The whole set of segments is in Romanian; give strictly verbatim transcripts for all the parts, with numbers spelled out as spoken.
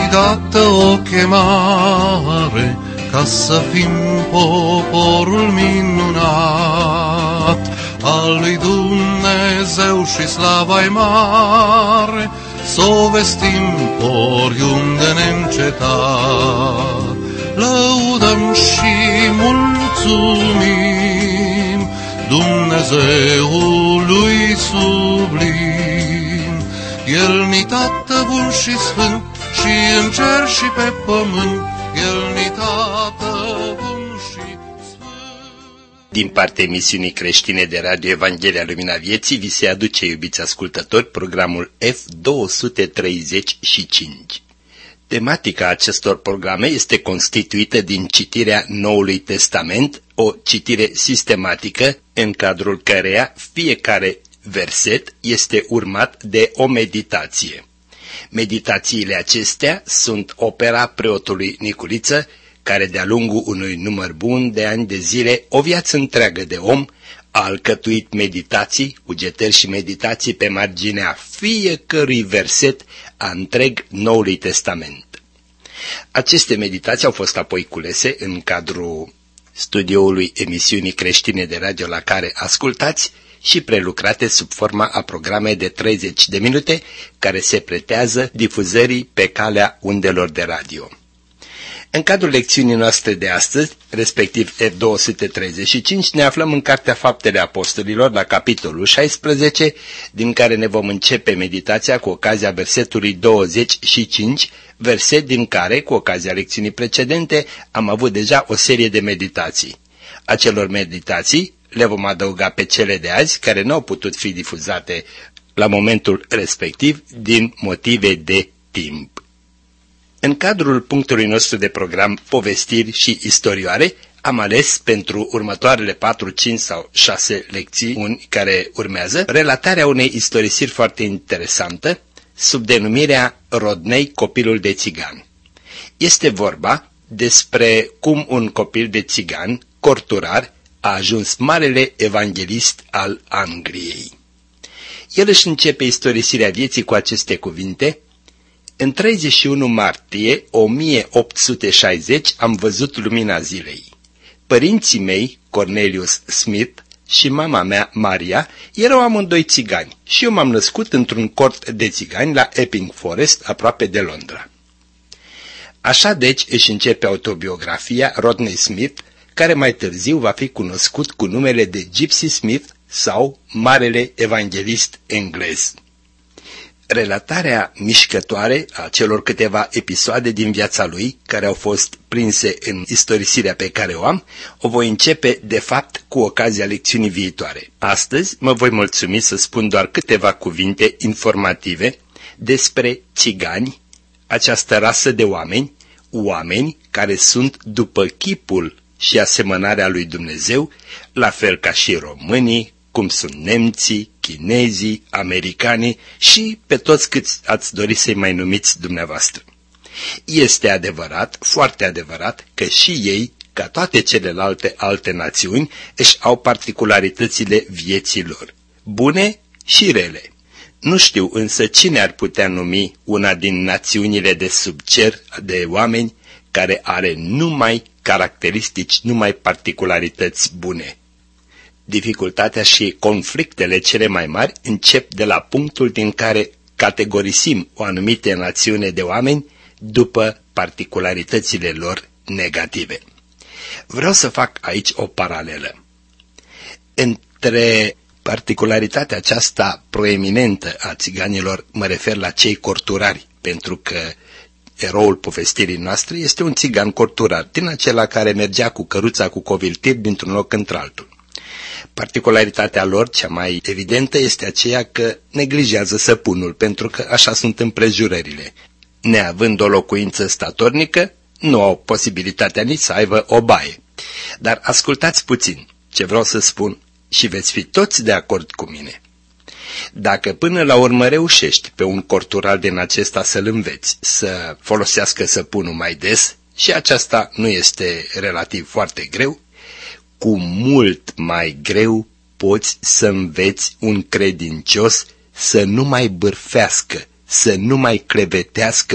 dată o chemare ca să fim poporul minunat al lui Dumnezeu și slava-i mare, s-o vestim oriunde neîncetat. Lăudăm și mulțumim Dumnezeului sublim. El ni Tată bun și sfânt, și în cer și pe pământ, El ni Tată bun și sfânt. Din partea emisiunii creștine de Radio Evanghelia Lumina Vieții, vi se aduce, iubiți ascultători, programul F două sute treizeci și cinci. Tematica acestor programe este constituită din citirea Noului Testament, o citire sistematică în cadrul căreia fiecare verset este urmat de o meditație. Meditațiile acestea sunt opera preotului Niculiță, care de-a lungul unui număr bun de ani de zile, o viață întreagă de om, a alcătuit meditații, cugetări și meditații pe marginea fiecărui verset a întreg Noului Testament. Aceste meditații au fost apoi culese în cadrul studioului emisiunii creștine de radio la care ascultați și prelucrate sub forma a programe de treizeci de minute care se pretează difuzării pe calea undelor de radio. În cadrul lecțiunii noastre de astăzi, respectiv F două sute treizeci și cinci, ne aflăm în Cartea Faptele Apostolilor, la capitolul șaisprezece, din care ne vom începe meditația cu ocazia versetului douăzeci și cinci, verset din care, cu ocazia lecțiunii precedente, am avut deja o serie de meditații. Acelor meditații le vom adăuga pe cele de azi, care nu au putut fi difuzate la momentul respectiv din motive de timp. În cadrul punctului nostru de program Povestiri și istorioare, am ales pentru următoarele patru, cinci sau șase lecțiuni care urmează relatarea unei istorisiri foarte interesantă sub denumirea Rodnei, copilul de țigan. Este vorba despre cum un copil de țigan, corturar, a ajuns marele evanghelist al Angliei. El își începe istorisirea vieții cu aceste cuvinte: în treizeci și unu martie o mie opt sute șaizeci am văzut lumina zilei. Părinții mei, Cornelius Smith, și mama mea, Maria, erau amândoi țigani și eu m-am născut într-un cort de țigani la Epping Forest, aproape de Londra. Așa deci își începe autobiografia Rodney Smith, care mai târziu va fi cunoscut cu numele de Gypsy Smith sau Marele Evanghelist englez. Relatarea mișcătoare a celor câteva episoade din viața lui, care au fost prinse în istorisirea pe care o am, o voi începe, de fapt, cu ocazia lecțiunii viitoare. Astăzi mă voi mulțumi să spun doar câteva cuvinte informative despre țigani, această rasă de oameni, oameni care sunt după chipul și asemănarea lui Dumnezeu, la fel ca și românii, cum sunt nemții, chinezii, americanii și pe toți câți ați dori să-i mai numiți dumneavoastră. Este adevărat, foarte adevărat, că și ei, ca toate celelalte alte națiuni, își au particularitățile vieții lor, bune și rele. Nu știu însă cine ar putea numi una din națiunile de sub cer de oameni care are numai caracteristici, numai particularități bune. Dificultatea și conflictele cele mai mari încep de la punctul din care categorisim o anumită națiune de oameni după particularitățile lor negative. Vreau să fac aici o paralelă între particularitatea aceasta proeminentă a țiganilor, mă refer la cei corturari, pentru că eroul povestirii noastre este un țigan corturar, din acela care mergea cu căruța cu coviltir dintr-un loc într-altul. Particularitatea lor, cea mai evidentă, este aceea că neglijează săpunul, pentru că așa sunt împrejurările. Neavând o locuință statornică, nu au posibilitatea nici să aibă o baie. Dar ascultați puțin ce vreau să spun și veți fi toți de acord cu mine. Dacă până la urmă reușești pe un cortural din acesta să-l înveți să folosească săpunul mai des, și aceasta nu este relativ foarte greu, cu mult mai greu poți să înveți un credincios să nu mai bârfească, să nu mai clevetească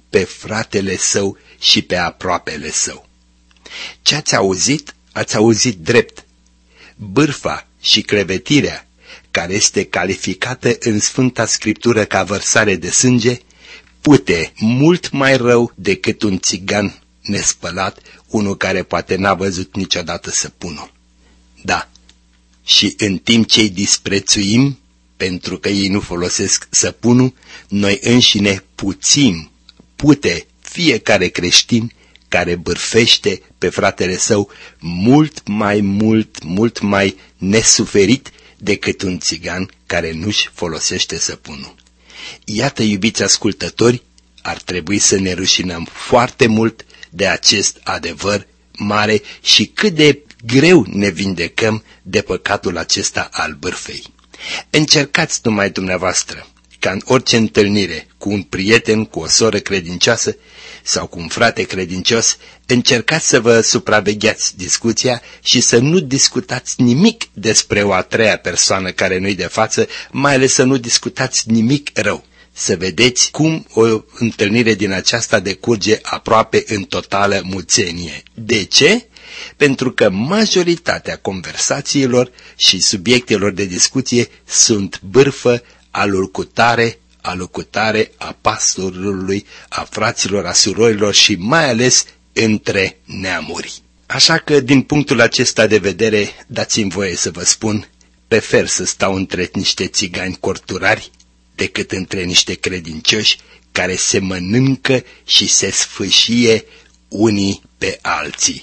pe fratele său și pe aproapele său. Ce ați auzit, ați auzit drept. Bârfa și clevetirea, care este calificată în Sfânta Scriptură ca vărsare de sânge, pute mult mai rău decât un țigan nespălat, unul care poate n-a văzut niciodată săpunul. Da, și în timp ce îi disprețuim, pentru că ei nu folosesc săpunul, noi înșine puțim, pute fiecare creștin care bârfește pe fratele său mult mai mult, mult mai nesuferit decât un țigan care nu-și folosește săpunul. Iată, iubiți ascultători, ar trebui să ne rușinăm foarte mult de acest adevăr mare și cât de greu ne vindecăm de păcatul acesta al bârfei. Încercați numai dumneavoastră ca în orice întâlnire cu un prieten, cu o soră credincioasă sau cu un frate credincios, încercați să vă supravegheați discuția și să nu discutați nimic despre o a treia persoană care nu-i de față, mai ales să nu discutați nimic rău. Să vedeți cum o întâlnire din aceasta decurge aproape în totală muțenie. De ce? Pentru că majoritatea conversațiilor și subiectelor de discuție sunt bârfă alul cutare, alul cutare, a pastorului, a fraților, a surorilor și mai ales între neamuri. Așa că, din punctul acesta de vedere, dați-mi voie să vă spun, prefer să stau între niște țigani corturari decât între niște credincioși care se mănâncă și se sfâșie unii pe alții.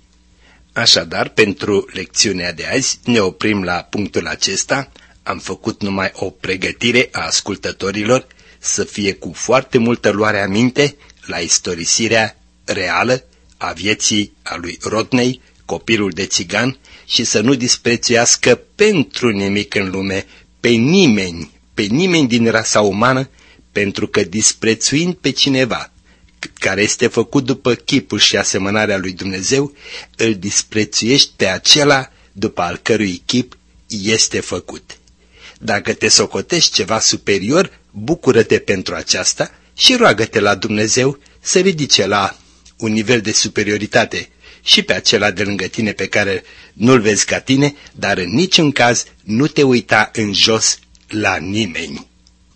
Așadar, pentru lecțiunea de azi ne oprim la punctul acesta. Am făcut numai o pregătire a ascultătorilor să fie cu foarte multă luare aminte la istorisirea reală a vieții a lui Rodney, copilul de țigan, și să nu disprețuiască pentru nimic în lume pe nimeni, pe nimeni din rasa umană, pentru că disprețuind pe cineva care este făcut după chipul și asemănarea lui Dumnezeu, îl disprețuiești pe acela după al cărui chip este făcut. Dacă te socotești ceva superior, bucură-te pentru aceasta și roagă-te la Dumnezeu să ridice la un nivel de superioritate și pe acela de lângă tine pe care nu-l vezi ca tine, dar în niciun caz nu te uita în jos la nimeni.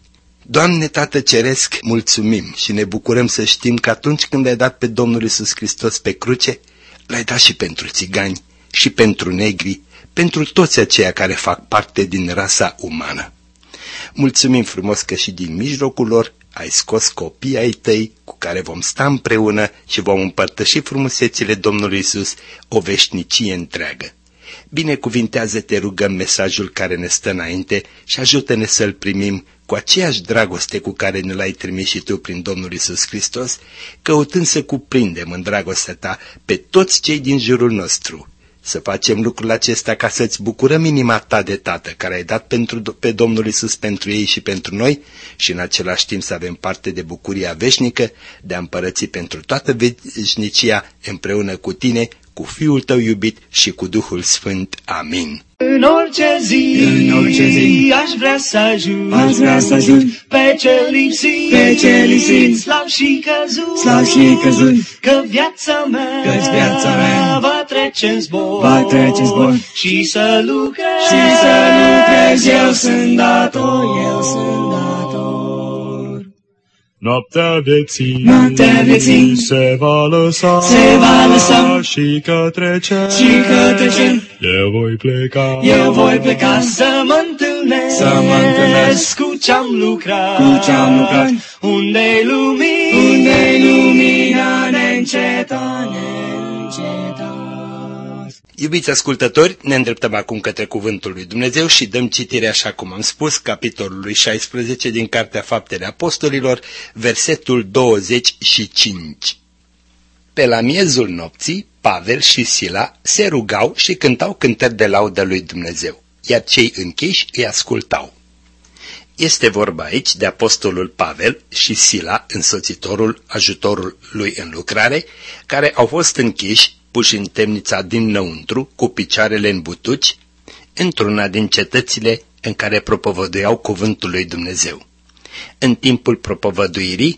Doamne Tată Ceresc, mulțumim și ne bucurăm să știm că atunci când ai dat pe Domnul Iisus Hristos pe cruce, l-ai dat și pentru țigani, și pentru negri, pentru toți aceia care fac parte din rasa umană. Mulțumim frumos că și din mijlocul lor ai scos copii ai tăi cu care vom sta împreună și vom împărtăși frumusețile Domnului Iisus o veșnicie întreagă. Binecuvintează-te, rugăm, mesajul care ne stă înainte și ajută-ne să-l primim cu aceeași dragoste cu care ne l-ai trimis și tu prin Domnul Iisus Hristos, căutând să cuprindem în dragostea ta pe toți cei din jurul nostru. Să facem lucrul acesta ca să-ți bucurăm inima ta de Tată, care ai dat pentru, pe Domnul Iisus pentru ei și pentru noi, și în același timp să avem parte de bucuria veșnică de a împărăți pentru toată veșnicia împreună cu tine, cu Fiul tău iubit și cu Duhul Sfânt. Amin. În orice zi, în orice zi, aș vrea să ajung, aș vrea să ajung pe ce lipsit, pe ce lipsit, slab și căzut, slab și căzut, că viața mea, că-ți viața mea va trece în zbor, va trece în zbor, și să lucrez, și să lucrez, eu sunt dator, eu sunt dator. Noaptea vieții, Noaptea vieții se va lăsa, se va lăsa și către cer, și către cer eu voi pleca, eu voi pleca, să mă întâlnesc, să mă întâlnesc cu ce-am lucrat, cu ce-am lucrat, unde-i lumina, unde-i lumina neîncetat, neîncetat. Iubiți ascultători, ne îndreptăm acum către Cuvântul lui Dumnezeu și dăm citire, așa cum am spus, capitolului șaisprezece din Cartea Faptele Apostolilor, versetul douăzeci și cinci. Pe la miezul nopții, Pavel și Sila se rugau și cântau cântări de laudă lui Dumnezeu, iar cei închiși îi ascultau. Este vorba aici de apostolul Pavel și Sila, însoțitorul, ajutorul lui în lucrare, care au fost închiși, puși în temnița dinăuntru, cu picioarele în butuci, într-una din cetățile în care propovăduiau cuvântul lui Dumnezeu. În timpul propovăduirii,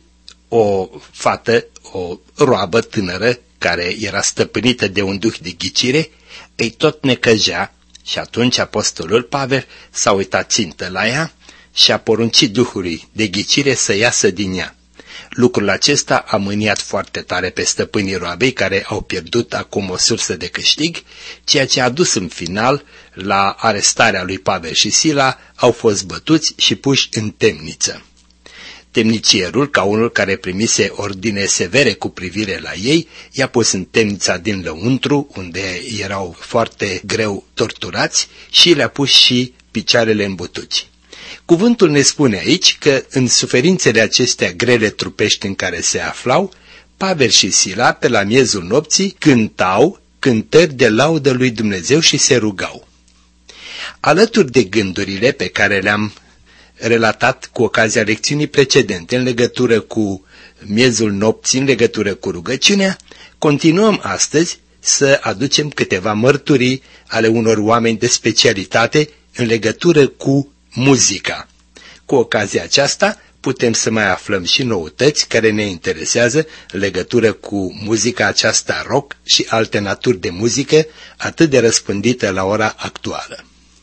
o fată, o roabă tânără, care era stăpânită de un duh de ghicire, îi tot necăjea și atunci apostolul Pavel s-a uitat țintă la ea și a poruncit duhului de ghicire să iasă din ea. Lucrul acesta a mâniat foarte tare pe stăpânii roabei, care au pierdut acum o sursă de câștig, ceea ce a dus în final la arestarea lui Pavel și Sila, au fost bătuți și puși în temniță. Temnicierul, ca unul care primise ordine severe cu privire la ei, i-a pus în temnița din lăuntru, unde erau foarte greu torturați, și le-a pus și picioarele în butuci. Cuvântul ne spune aici că în suferințele acestea grele trupești în care se aflau, Pavel și Sila, pe la miezul nopții, cântau cântări de laudă lui Dumnezeu și se rugau. Alături de gândurile pe care le-am relatat cu ocazia lecțiunii precedente în legătură cu miezul nopții, în legătură cu rugăciunea, continuăm astăzi să aducem câteva mărturii ale unor oameni de specialitate în legătură cu muzica. Cu ocazia aceasta putem să mai aflăm și noutăți care ne interesează în legătură cu muzica aceasta rock și alte naturi de muzică atât de răspândită la ora actuală.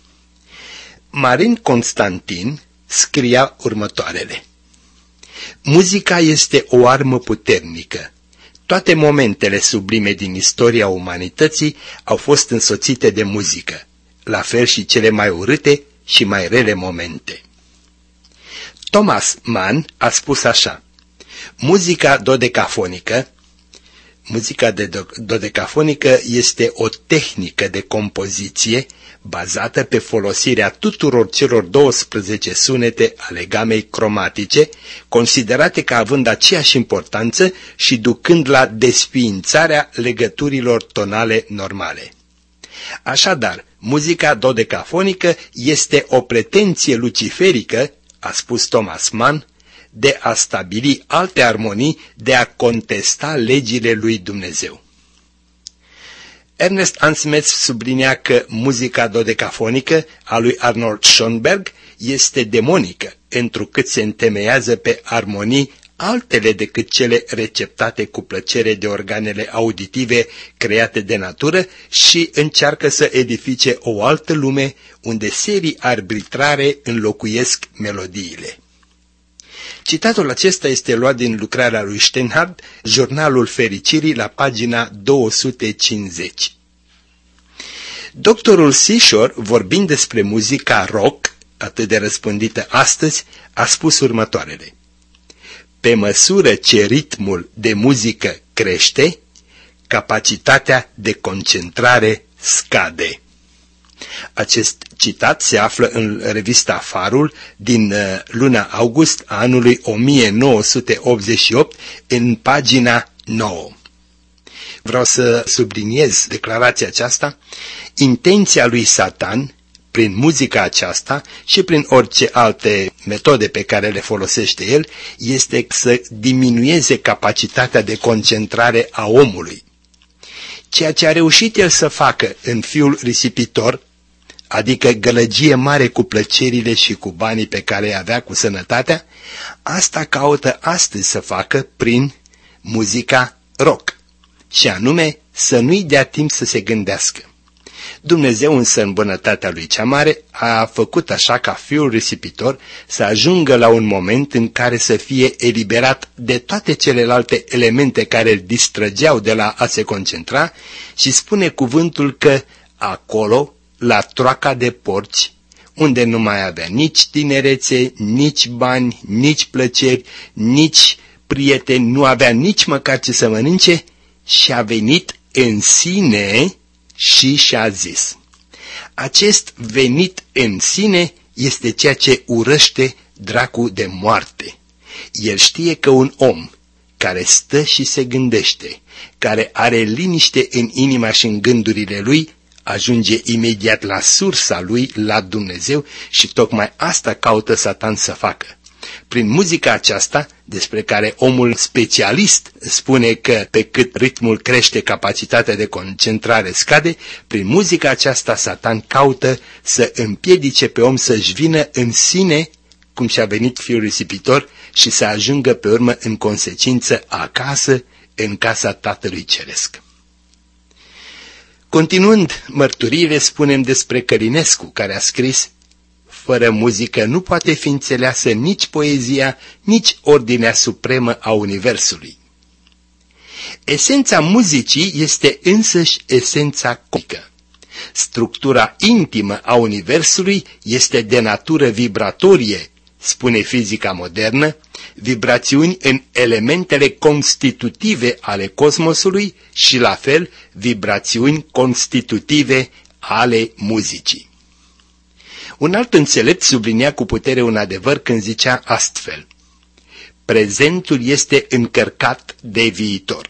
Marin Constantin scria următoarele: muzica este o armă puternică. Toate momentele sublime din istoria umanității au fost însoțite de muzică, la fel și cele mai urâte și mai rele momente. Thomas Mann a spus așa: muzica dodecafonică, muzica de dodecafonică este o tehnică de compoziție bazată pe folosirea tuturor celor douăsprezece sunete ale gamei cromatice, considerate ca având aceeași importanță și ducând la desființarea legăturilor tonale normale. Așadar, muzica dodecafonică este o pretenție luciferică, a spus Thomas Mann, de a stabili alte armonii, de a contesta legile lui Dumnezeu. Ernest Ansmetz sublinea că muzica dodecafonică a lui Arnold Schoenberg este demonică, întrucât se întemeiază pe armonii altele decât cele receptate cu plăcere de organele auditive create de natură și încearcă să edifice o altă lume unde serii arbitrare înlocuiesc melodiile. Citatul acesta este luat din lucrarea lui Steinhardt, Jurnalul Fericirii, la pagina două sute cincizeci. Doctorul Seashore, vorbind despre muzica rock, atât de răspândită astăzi, a spus următoarele: pe măsură ce ritmul de muzică crește, capacitatea de concentrare scade. Acest citat se află în revista Farul din luna august a anului o mie nouă sute optzeci și opt, în pagina nouă. Vreau să subliniez declarația aceasta: intenția lui Satan, prin muzica aceasta și prin orice alte metode pe care le folosește el, este să diminueze capacitatea de concentrare a omului. Ceea ce a reușit el să facă în fiul risipitor, adică gălăgie mare cu plăcerile și cu banii pe care îi avea, cu sănătatea, asta caută astăzi să facă prin muzica rock, și anume să nu-i dea timp să se gândească. Dumnezeu însă, în bunătatea lui cea mare, a făcut așa ca fiul risipitor să ajungă la un moment în care să fie eliberat de toate celelalte elemente care îl distrăgeau de la a se concentra, și spune cuvântul că acolo, la troaca de porci, unde nu mai avea nici tinerețe, nici bani, nici plăceri, nici prieteni, nu avea nici măcar ce să mănânce, și a venit în sine și și-a zis. Acest venit în sine este ceea ce urăște dracul de moarte. El știe că un om care stă și se gândește, care are liniște în inima și în gândurile lui, ajunge imediat la sursa lui, la Dumnezeu, și tocmai asta caută Satan să facă. Prin muzica aceasta, despre care omul specialist spune că pe cât ritmul crește, capacitatea de concentrare scade, prin muzica aceasta Satan caută să împiedice pe om să-și vină în sine cum și-a venit fiul risipitor și să ajungă pe urmă în consecință acasă, în casa Tatălui Ceresc. Continuând mărturiile, spunem despre Călinescu, care a scris: fără muzică nu poate fi înțeleasă nici poezia, nici ordinea supremă a universului. Esența muzicii este însăși esența cosmică. Structura intimă a universului este de natură vibratorie, spune fizica modernă, vibrațiuni în elementele constitutive ale cosmosului și, la fel, vibrațiuni constitutive ale muzicii. Un alt înțelept sublinia cu putere un adevăr când zicea astfel: prezentul este încărcat de viitor.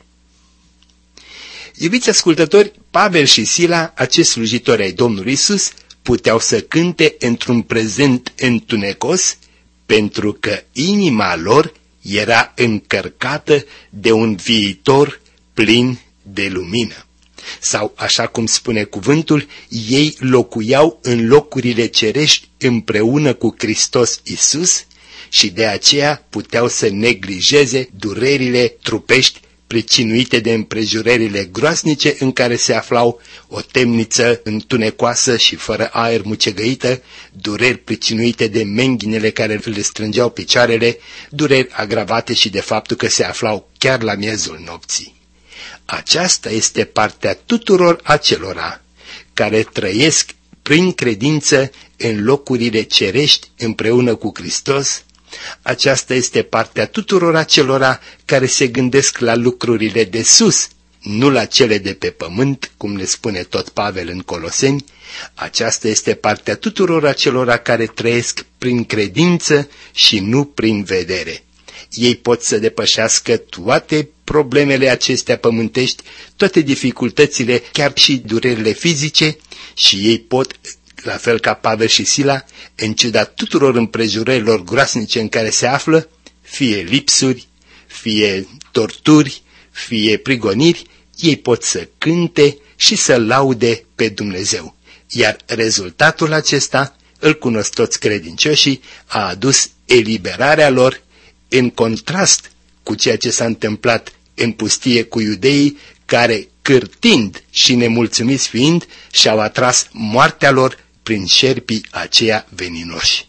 Iubiți ascultători, Pavel și Sila, acești slujitori ai Domnului Iisus, puteau să cânte într-un prezent întunecos, pentru că inima lor era încărcată de un viitor plin de lumină. Sau, așa cum spune cuvântul, ei locuiau în locurile cerești împreună cu Hristos Iisus și de aceea puteau să neglijeze durerile trupești pricinuite de împrejurările groasnice în care se aflau, o temniță întunecoasă și fără aer mucegăită, dureri pricinuite de menghinele care le strângeau picioarele, dureri agravate și de faptul că se aflau chiar la miezul nopții. Aceasta este partea tuturor acelora care trăiesc prin credință în locurile cerești împreună cu Hristos. Aceasta este partea tuturor acelora care se gândesc la lucrurile de sus, nu la cele de pe pământ, cum le spune tot Pavel în Coloseni. Aceasta este partea tuturor acelora care trăiesc prin credință și nu prin vedere. Ei pot să depășească toate problemele acestea pământești, toate dificultățile, chiar și durerile fizice, și ei pot, la fel ca Pavel și Sila, în ciuda tuturor împrejurărilor groasnice în care se află, fie lipsuri, fie torturi, fie prigoniri, ei pot să cânte și să laude pe Dumnezeu. Iar rezultatul acesta, îl cunosc toți credincioșii, a adus eliberarea lor, în contrast cu ceea ce s-a întâmplat în pustie cu iudeii, care, cârtind și nemulțumiți fiind, și-au atras moartea lor prin șerpii aceia veninoși.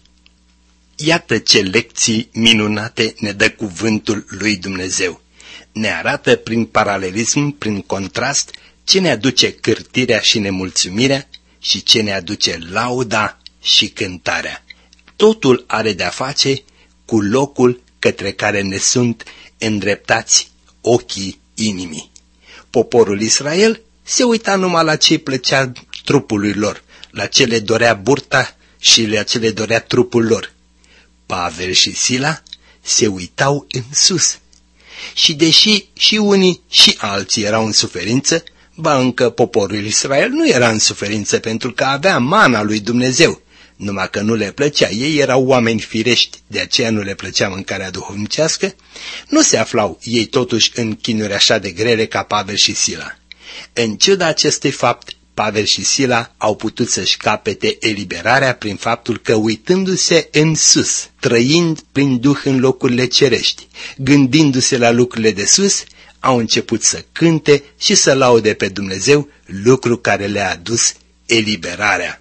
Iată ce lecții minunate ne dă cuvântul lui Dumnezeu. Ne arată prin paralelism, prin contrast, ce ne aduce cârtirea și nemulțumirea și ce ne aduce lauda și cântarea. Totul are de-a face cu locul către care ne sunt îndreptați ochii inimii. Poporul Israel se uita numai la ce-i plăcea trupului lor, la ce le dorea burta și la ce le dorea trupul lor. Pavel și Sila se uitau în sus. Și deși și unii și alții erau în suferință, ba încă poporul Israel nu era în suferință pentru că avea mana lui Dumnezeu, numai că nu le plăcea. Ei erau oameni firești, de aceea nu le plăcea mâncarea duhovnicească, nu se aflau ei totuși în chinuri așa de grele ca Pavel și Sila. În ciuda acestui fapt, Pavel și Sila au putut să-și capete eliberarea prin faptul că, uitându-se în sus, trăind prin Duh în locurile cerești, gândindu-se la lucrurile de sus, au început să cânte și să laude pe Dumnezeu, lucru care le-a adus eliberarea.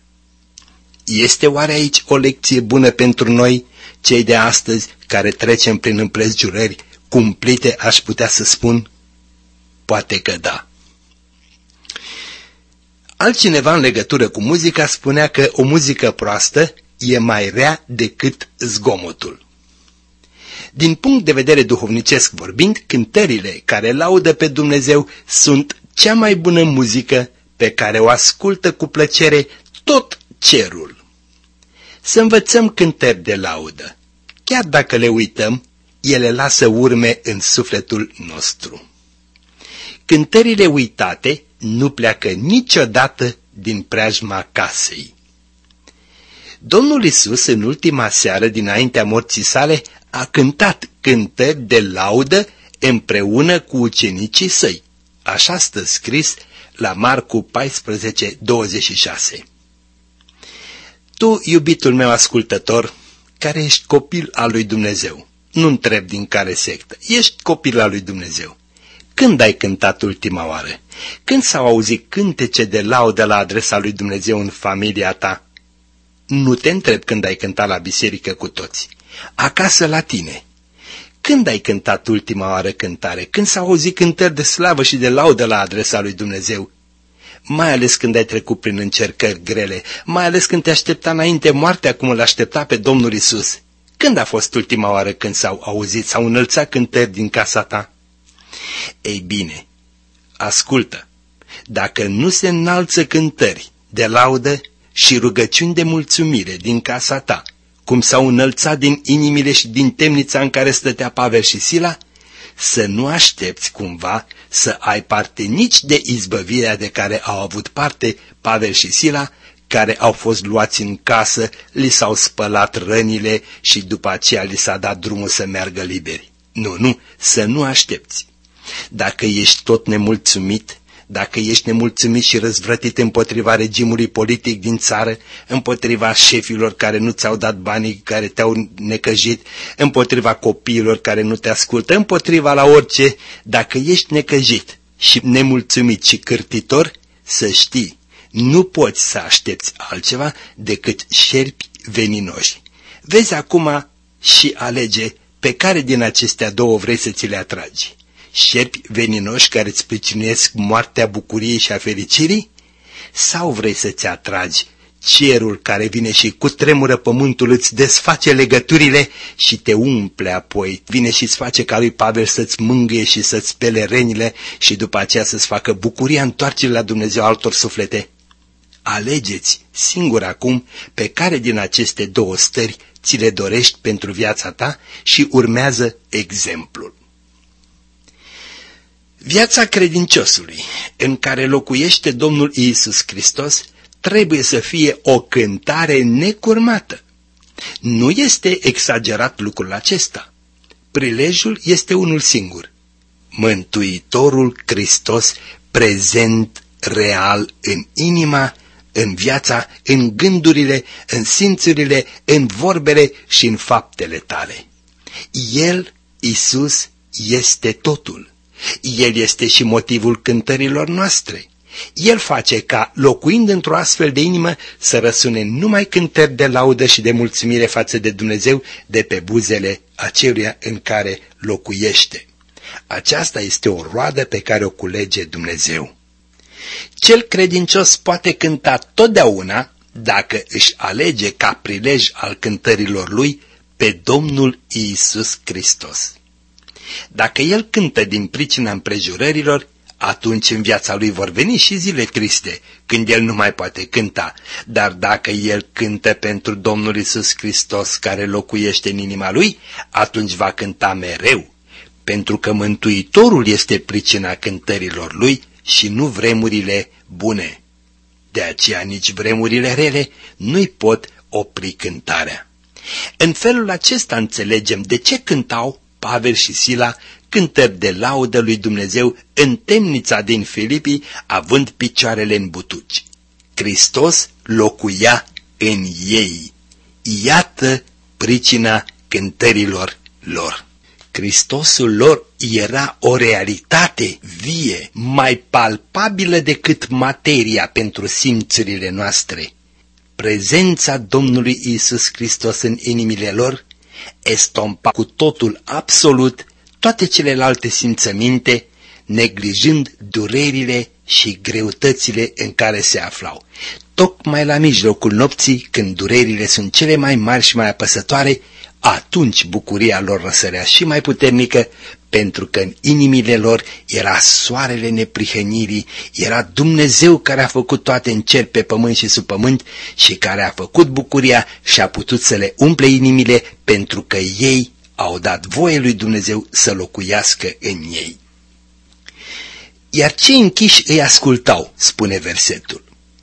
Este oare aici o lecție bună pentru noi, cei de astăzi, care trecem prin împrejurări cumplite, aș putea să spun? Poate că da. Altcineva în legătură cu muzica spunea că o muzică proastă e mai rea decât zgomotul. Din punct de vedere duhovnicesc vorbind, cântările care laudă pe Dumnezeu sunt cea mai bună muzică pe care o ascultă cu plăcere tot cerul. Să învățăm cântări de laudă. Chiar dacă le uităm, ele lasă urme în sufletul nostru. Cântările uitate nu pleacă niciodată din preajma casei. Domnul Iisus, în ultima seară dinaintea morții sale, a cântat cântări de laudă împreună cu ucenicii săi. Așa stă scris la Marcu paisprezece, douăzeci și șase. Tu, iubitul meu ascultător, care ești copil al lui Dumnezeu, nu întreb din care sectă, ești copil al lui Dumnezeu. Când ai cântat ultima oară? Când s-au auzit cântece de laudă la adresa lui Dumnezeu în familia ta? Nu te întreb când ai cântat la biserică cu toți, acasă la tine. Când ai cântat ultima oară cântare? Când s-au auzit cântări de slavă și de laudă la adresa lui Dumnezeu? Mai ales când ai trecut prin încercări grele, mai ales când te aștepta înainte moartea cum îl aștepta pe Domnul Isus. Când a fost ultima oară când s-au auzit, s-au înălțat cântări din casa ta? Ei bine, ascultă, dacă nu se înalță cântări de laudă și rugăciuni de mulțumire din casa ta, cum s-au înălțat din inimile și din temnița în care stătea Pavel și Sila, să nu aștepți cumva să ai parte nici de izbăvirea de care au avut parte Pavel și Sila, care au fost luați în casă, li s-au spălat rănile și după aceea li s-a dat drumul să meargă liberi. Nu, nu, să nu aștepți. Dacă ești tot nemulțumit, dacă ești nemulțumit și răzvrătit împotriva regimului politic din țară, împotriva șefilor care nu ți-au dat banii, care te-au necăjit, împotriva copiilor care nu te ascultă, împotriva la orice, dacă ești necăjit și nemulțumit și cârtitor, să știi, nu poți să aștepți altceva decât șerpi veninoși. Vezi acum și alege pe care din acestea două vrei să ți le atragi. Șerpi veninoși care îți pricinuiesc moartea bucuriei și a fericirii? Sau vrei să-ți atragi cerul care vine și cutremură pământul, îți desface legăturile și te umple apoi, vine și îți face ca lui Pavel să-ți mângâie și să-ți spele rănile și după aceea să-ți facă bucuria întoarcerii la Dumnezeu altor suflete? Alegeți singur acum pe care din aceste două stări ți le dorești pentru viața ta și urmează exemplul. Viața credinciosului, în care locuiește Domnul Iisus Hristos, trebuie să fie o cântare necurmată. Nu este exagerat lucrul acesta. Prilejul este unul singur. Mântuitorul Hristos prezent real în inima, în viața, în gândurile, în simțurile, în vorbele și în faptele tale. El, Iisus, este totul. El este și motivul cântărilor noastre. El face ca, locuind într-o astfel de inimă, să răsune numai cântări de laudă și de mulțumire față de Dumnezeu de pe buzele aceluia în care locuiește. Aceasta este o roadă pe care o culege Dumnezeu. Cel credincios poate cânta totdeauna, dacă își alege ca prilej al cântărilor lui pe Domnul Iisus Hristos. Dacă el cântă din pricina împrejurărilor, atunci în viața lui vor veni și zile triste, când el nu mai poate cânta. Dar dacă el cântă pentru Domnul Iisus Hristos care locuiește în inima lui, atunci va cânta mereu, pentru că Mântuitorul este pricina cântărilor lui și nu vremurile bune. De aceea nici vremurile rele nu-i pot opri cântarea. În felul acesta înțelegem de ce cântau Pavel și Sila cântări de laudă lui Dumnezeu în temnița din Filipii, având picioarele în butuci. Hristos locuia în ei. Iată pricina cântărilor lor. Hristosul lor era o realitate vie, mai palpabilă decât materia pentru simțurile noastre. Prezența Domnului Iisus Hristos în inimile lor estompa cu totul absolut toate celelalte simțăminte, neglijând durerile și greutățile în care se aflau. Tocmai la mijlocul nopții, când durerile sunt cele mai mari și mai apăsătoare, atunci bucuria lor răsărea și mai puternică, pentru că în inimile lor era soarele neprihănirii, era Dumnezeu care a făcut toate în cer, pe pământ și sub pământ și care a făcut bucuria și a putut să le umple inimile, pentru că ei au dat voie lui Dumnezeu să locuiască în ei. Iar cei închiși îi ascultau, spune versetul.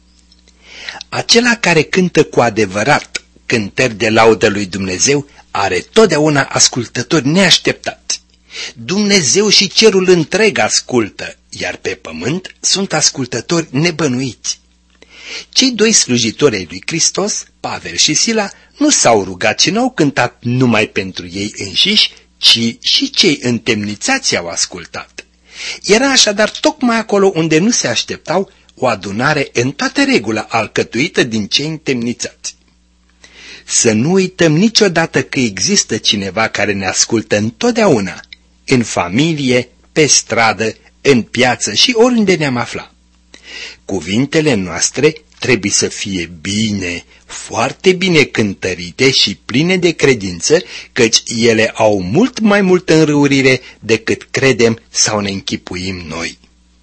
Acela care cântă cu adevărat cântări de laudă lui Dumnezeu are totdeauna ascultători neașteptați. Dumnezeu și cerul întreg ascultă, iar pe pământ sunt ascultători nebănuiți. Cei doi slujitori ai lui Hristos, Pavel și Sila, nu s-au rugat și n-au cântat numai pentru ei înșiși, ci și cei întemnițați au ascultat. Era așadar tocmai acolo unde nu se așteptau o adunare în toată regula alcătuită din cei întemnițați. Să nu uităm niciodată că există cineva care ne ascultă întotdeauna, în familie, pe stradă, în piață și oriunde ne-am afla. Cuvintele noastre trebuie să fie bine, foarte bine cântărite și pline de credință, căci ele au mult mai multă înrăurire decât credem sau ne închipuim noi.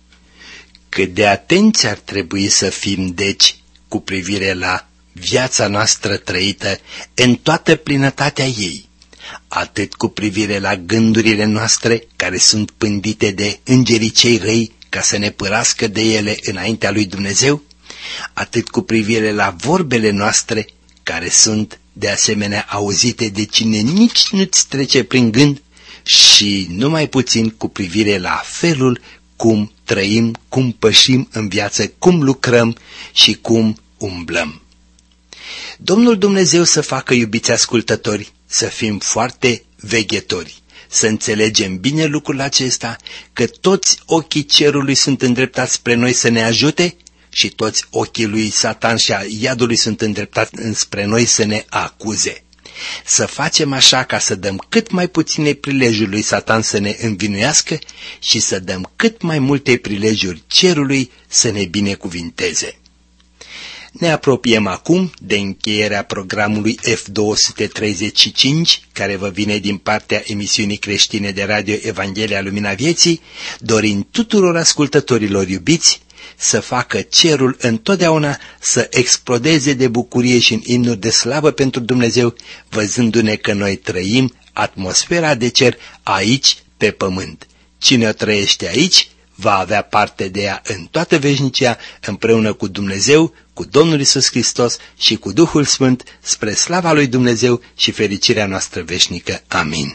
Cât de atenți ar trebui să fim, deci, cu privire la viața noastră trăită în toată plinătatea ei, atât cu privire la gândurile noastre care sunt pândite de îngerii cei răi ca să ne părască de ele înaintea lui Dumnezeu, atât cu privire la vorbele noastre care sunt de asemenea auzite de cine nici nu-ți trece prin gând și numai puțin cu privire la felul cum trăim, cum pășim în viață, cum lucrăm și cum umblăm. Domnul Dumnezeu să facă, iubiți ascultători, să fim foarte veghetori, să înțelegem bine lucrul acesta, că toți ochii cerului sunt îndreptați spre noi să ne ajute și toți ochii lui Satan și a iadului sunt îndreptați spre noi să ne acuze. Să facem așa ca să dăm cât mai puține prilejuri lui Satan să ne învinuiască și să dăm cât mai multe prilejuri cerului să ne binecuvinteze. Ne apropiem acum de încheierea programului F două sute treizeci și cinci, care vă vine din partea emisiunii creștine de radio Evanghelia Lumina Vieții, dorind tuturor ascultătorilor iubiți să facă cerul întotdeauna să explodeze de bucurie și în imnuri de slavă pentru Dumnezeu, văzându-ne că noi trăim atmosfera de cer aici pe pământ. Cine o trăiește aici va avea parte de ea în toată veșnicia, împreună cu Dumnezeu, cu Domnul Iisus Hristos și cu Duhul Sfânt, spre slava lui Dumnezeu și fericirea noastră veșnică. Amin.